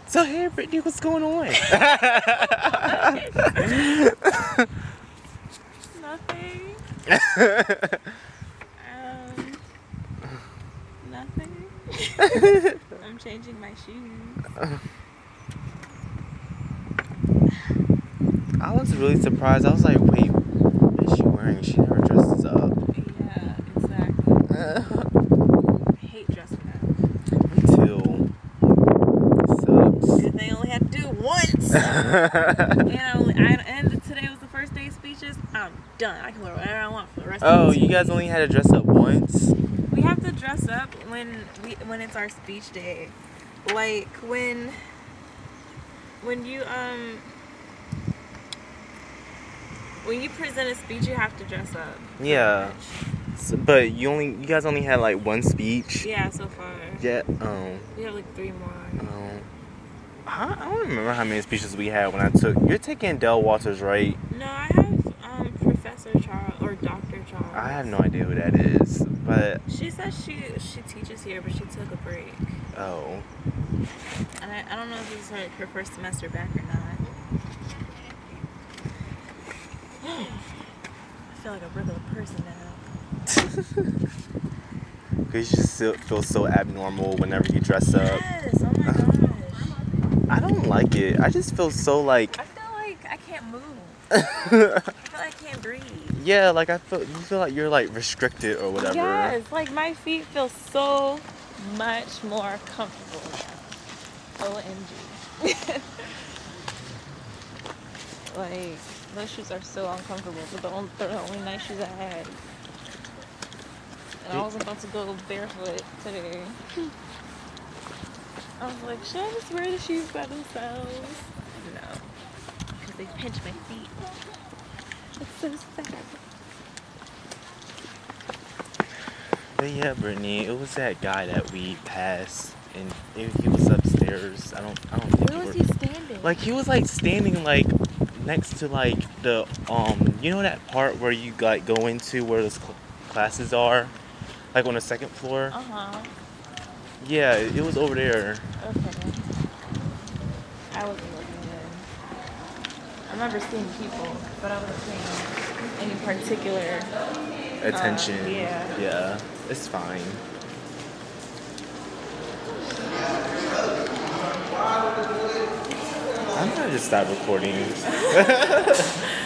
So hey, Brittany, what's going on? Nothing. Nothing. I'm changing my shoes. I was really surprised. I was like, wait, what is she wearing? She never dresses up. Yeah, exactly. I hate dressing up. Me too. Sucks. Good thing I only had to do it once. and today was the first day of speeches. I'm done. I can wear whatever I want for the rest of the Oh, you guys only had to dress up once? We have to dress up when it's our speech day. Like when you present a speech, you have to dress up. Yeah. So, but you guys only had like one speech? Yeah, so far. Yeah. We have like 3 more. I don't remember how many speeches we had when I took. You're taking Dell Walters, right? No, I have Professor Charles or Dr. Charles. I have no idea who that is, but She says she teaches here, but she took a break. oh. And I don't know if this is her first semester back or not. I feel like a regular person now. Because you just feel so abnormal whenever you dress up. Yes, oh my gosh. I don't like it. I just feel so like. I feel like I can't move. I feel like I can't breathe. Yeah, like you feel like you're like restricted or whatever. Yes, like my feet feel so much more comfortable now. OMG. Like, those shoes are so uncomfortable, but they're the only nice shoes I had. And I was about to go barefoot today. I was like, should I just wear the shoes by themselves? No. Because they pinch my feet. It's so sad. But yeah, Brittany, it was that guy that we passed, and he was upstairs. I don't think. Where was he standing? Like he was like standing like next to like the you know that part where you like go into where those classes are, like on the second floor. Yeah, it was over there. Okay. I wasn't looking good. I remember seeing people, but I wasn't seeing any particular Attention. Yeah. It's fine. I'm gonna just stop recording.